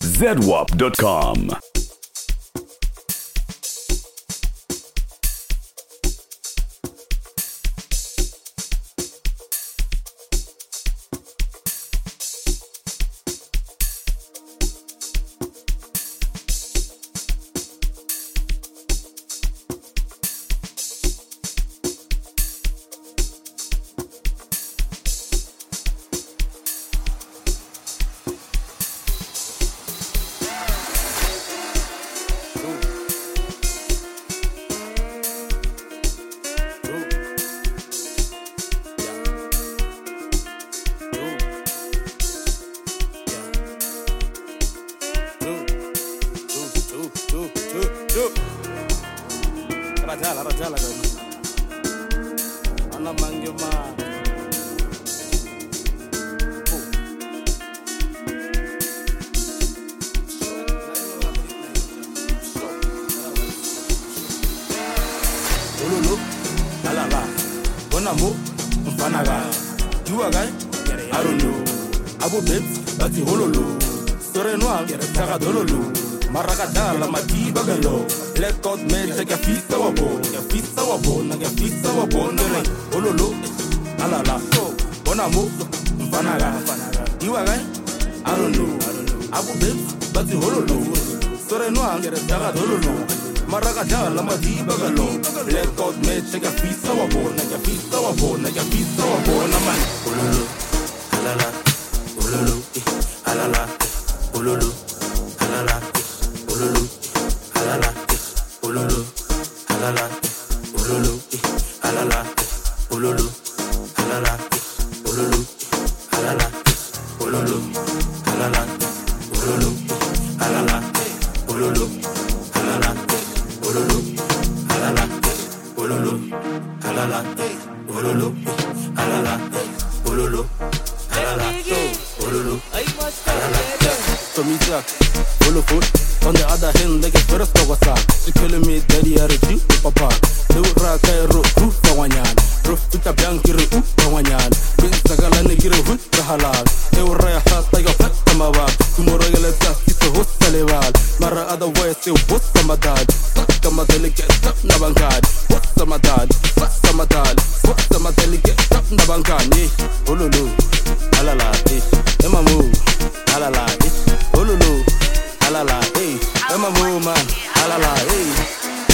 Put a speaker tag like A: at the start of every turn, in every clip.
A: zedwap.com.
B: Rajala guys. Ana mange ma. Ololo, alala. Bonamo, mfanaga. You a guy? I don't know. Abu babes, that's hololo. Sore noir, taga dololo. Maracadala, mati bagalo. Black out man, take a piece of a bone, a piece of a bone, a piece of a bone. Ololo, alala. Bonamo, mfanaga. You a guy? I don't know. Abu babes, that's hololo. Sore noir, taga dololo. Maracadala, mati bagalo. Black out man, take a piece of a bone, a piece of a bone, a piece of a bone. Ololo, alala. Ololo, alala. Ololo, alala. Ololo, alala. Ololo, alala. Ololo, alala. Ololo, alala. Ololo, alala. Ololo, alala. Ololo, alala. Ololo, alala. Ololo, alala. Ololo, alala. Ololo, alala. Ololo, alala. Ololo, alala. So me suck, Olofo. On the other hand, like a first of a sack. She killing me, daddy, I read you, papa. The Raka Ru, Pawanyan. Roof with a blanket, Pawanyan. Prince Sagala Negiro, Halal. They were a fast like a fat Tamava. Tomorrow, let's ask you to host Saleval. Mara otherwise, they what's some dad. Sakama delicate, stop Nabangad. What's some dad? What's some dad? What's some delicate, stop Nabangan? Olulu, alala, Emamu, alala, Olulu. Alala, hey, I'm a woman. Alala, hey.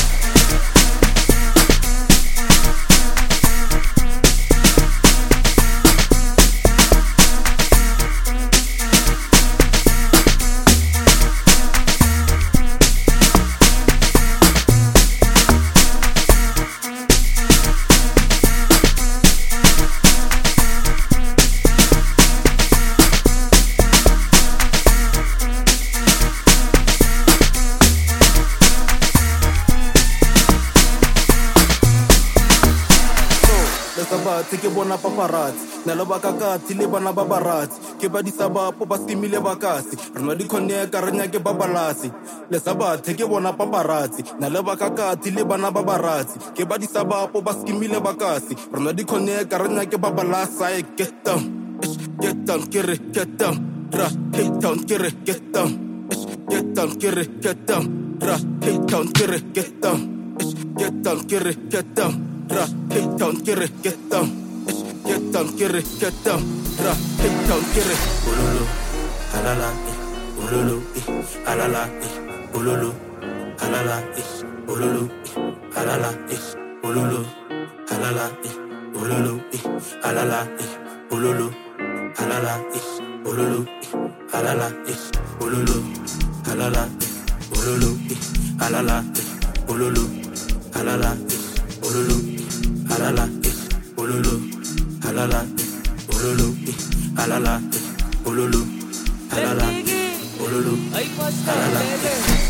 B: Take bona paparazzi na lobaka kati le bana ba baratsi ke ba disaba po ba skimile bakasi rena di connect re nya ke babalasi le saba take bona paparazzi na lobaka kati le bana ba baratsi ke ba disaba po ba skimile bakasi rena di connect re nya ke babalasa get down kere get down ra get down kere get down kere get down ra get down kere get down kere get down ra get down kere get down kere get down ra get down kere ololo alala ololo alala ololo alala ololo alala ololo alala ololo alala ololo alala ololo alala ololo alala ololo alala ololo alala ololo alala ololo alala ololo alala ololo alala ololo alala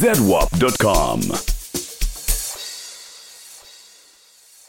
A: zwarp.com.